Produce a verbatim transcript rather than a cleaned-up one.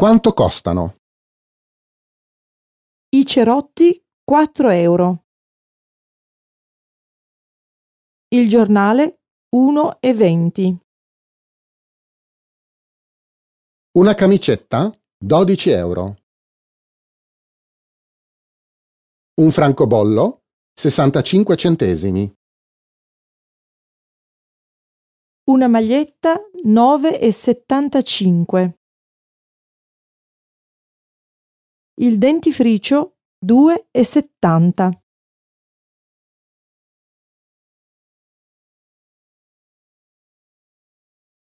Quanto costano? I cerotti quattro euro. Il giornale uno e venti. Una camicetta? dodici euro. Un francobollo? sessantacinque centesimi. Una maglietta nove e settantacinque. Il dentifricio due e settanta.